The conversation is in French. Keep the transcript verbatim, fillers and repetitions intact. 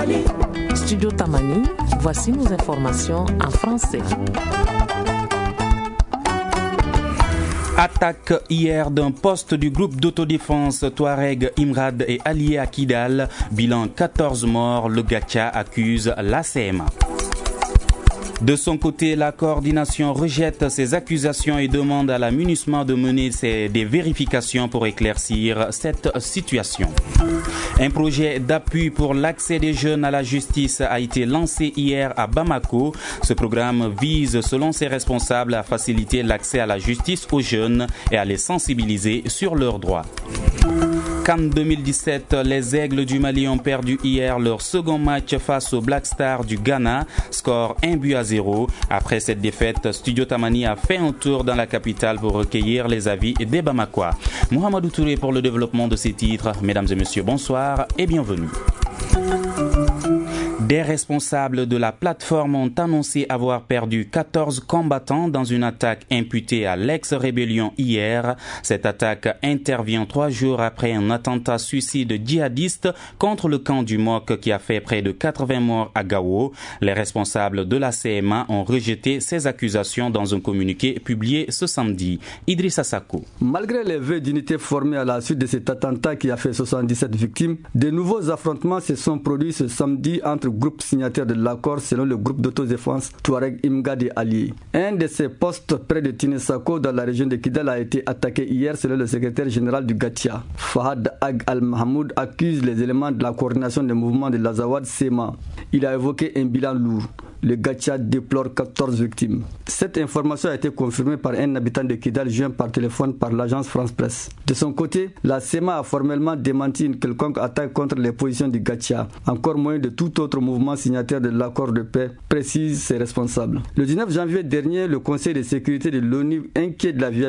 Studio Tamani, voici nos informations en français. Attaque hier d'un poste du groupe d'autodéfense Touareg Imrad et alliés à Kidal. Bilan quatorze morts, le Gacha accuse l'A C M A. De son côté, la coordination rejette ces accusations et demande à la MINUSMA de mener ses, des vérifications pour éclaircir cette situation. Un projet d'appui pour l'accès des jeunes à la justice a été lancé hier à Bamako. Ce programme vise, selon ses responsables, à faciliter l'accès à la justice aux jeunes et à les sensibiliser sur leurs droits. CAN deux mille dix-sept, les Aigles du Mali ont perdu hier leur second match face aux Black Stars du Ghana, score un but à zéro. Après cette défaite, Studio Tamani a fait un tour dans la capitale pour recueillir les avis des Bamakois. Mohamedou Touré pour le développement de ces titres. Mesdames et messieurs, bonsoir et bienvenue. Des responsables de la plateforme ont annoncé avoir perdu quatorze combattants dans une attaque imputée à l'ex-rébellion hier. Cette attaque intervient trois jours après un attentat suicide djihadiste contre le camp du M O C qui a fait près de quatre-vingts morts à Gao. Les responsables de la C M A ont rejeté ces accusations dans un communiqué publié ce samedi. Idrissa Sako. Malgré les vœux d'unité formés à la suite de cet attentat qui a fait soixante-dix-sept victimes, de nouveaux affrontements se sont produits ce samedi entre groupe signataire de l'accord selon le groupe d'autodéfense Touareg Imrad et alliés. Un de ces postes près de Tinesako dans la région de Kidal a été attaqué hier selon le secrétaire général du Gacha. Fahad Ag Al-Mahmoud accuse les éléments de la coordination des mouvements de l'Azawad Sema. Il a évoqué un bilan lourd. Le Gacha déplore quatorze victimes. Cette information a été confirmée par un habitant de Kidal joint par téléphone par l'agence France Presse. De son côté, la SEMA a formellement démenti une quelconque attaque contre les positions du Gacha, encore moins de tout autre mouvement signataire de l'accord de paix, précise ses responsables. Le dix-neuf janvier dernier, le Conseil de sécurité de l'ONU, inquiet de la violence